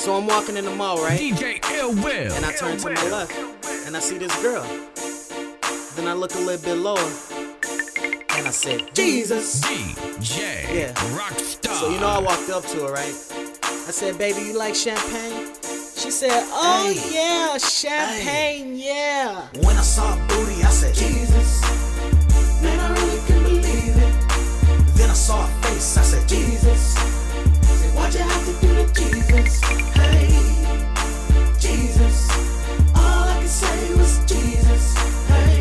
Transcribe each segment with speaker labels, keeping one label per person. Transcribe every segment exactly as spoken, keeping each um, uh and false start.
Speaker 1: So I'm walking in the mall, right?
Speaker 2: D J Ill Will.
Speaker 1: And I turn to my left, and I see this girl. Then I look a little bit lower, and I said, Jesus.
Speaker 2: D J
Speaker 1: Yeah.
Speaker 2: Rockstar.
Speaker 1: So you know I walked up to her, right? I said, baby, you like champagne? She said, oh
Speaker 3: Hey.
Speaker 1: yeah, champagne, yeah.
Speaker 3: When I saw a booty, I said, Jesus. Man, I really couldn't believe it. Then I saw her face, I said, Jesus. Said, why'd you have to do that, Jesus? Hey, Jesus. All I could say was Jesus. Hey,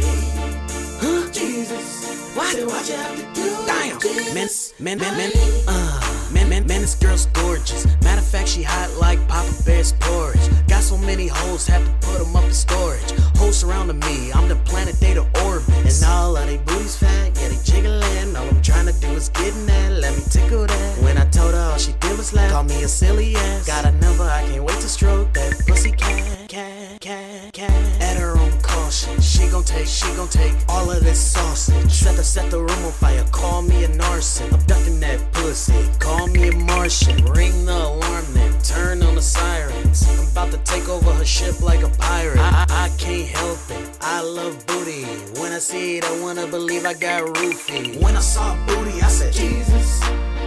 Speaker 3: huh? Jesus.
Speaker 1: What?
Speaker 3: Said, why'd you have to do
Speaker 1: Damn.
Speaker 3: that, Jesus?
Speaker 1: Man, man, man, man, uh, man, man, man, this girl's gorgeous. Matter of fact, she hot like Papa Bear's porridge. Got so many hoes, had to put them up in storage. Hoes surrounding me, I'm the planet they the orbit. And all of they booties fat, yeah, they jiggling. All I'm trying to do is get in that, let me tickle that. When I told her all she did was laugh, call me a silly ass. Got a number, I can't wait to stroke that pussy cat, cat, cat, cat. At her own caution, she gon' take, she gon' take all of this sausage. Set the, set the room on fire, call me a narcissist. Abducting that pussy, call me a Martian. Ring the alarm then, turn on the sirens. I'm about to take over her ship like a pirate. I, I, I can't help it, I love booty. When I see it, I wanna believe I got roofie.
Speaker 3: When I saw a booty, I said, Jesus.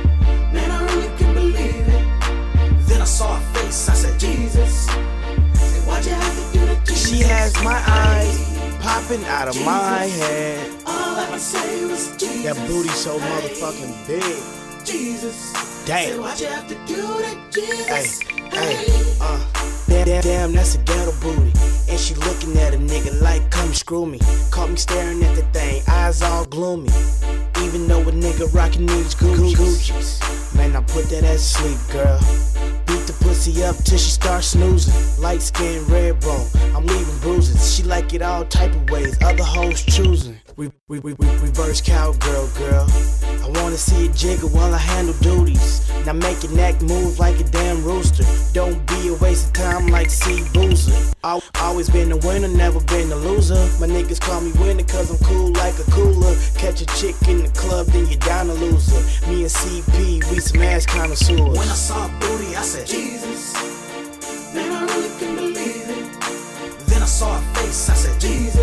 Speaker 3: Man, I really couldn't believe it. Then I saw her face, I said, Jesus. Said, why'd you have to do that, Jesus?
Speaker 4: She has my eyes popping out of
Speaker 3: Jesus.
Speaker 4: my head.
Speaker 3: All I could say was Jesus.
Speaker 4: That booty so
Speaker 3: Hey,
Speaker 4: motherfucking big.
Speaker 3: Jesus.
Speaker 4: Damn.
Speaker 3: Said, why'd you have to do that, Jesus?
Speaker 4: Hey, hey, uh, damn, damn, damn, that's a ghetto booty. And she looking at a nigga like, come screw me. Caught me staring at the thing, eyes all gloomy. Even though a nigga rockin' these Gucci's. Gucci's. Man, I put that ass to sleep, girl. Beat the pussy up till she starts snoozing. Light skin, red bone, I'm leaving bruises. She like it all type of ways, other hoes choosing. We, we, we, we reverse cowgirl, girl. I wanna see it jiggle while I handle duties. Now make your neck move like a damn rooster. Don't be a waste of time like C Boozer. Al- Always been a winner, never been a loser. My niggas call me winner cause I'm cool like a cooler. Catch a chick in the club, then you down a loser. Me and C P, we some ass connoisseurs.
Speaker 3: When I saw a booty, I said, Jesus. Man, I really couldn't believe it. Then I saw her face, I said, Jesus.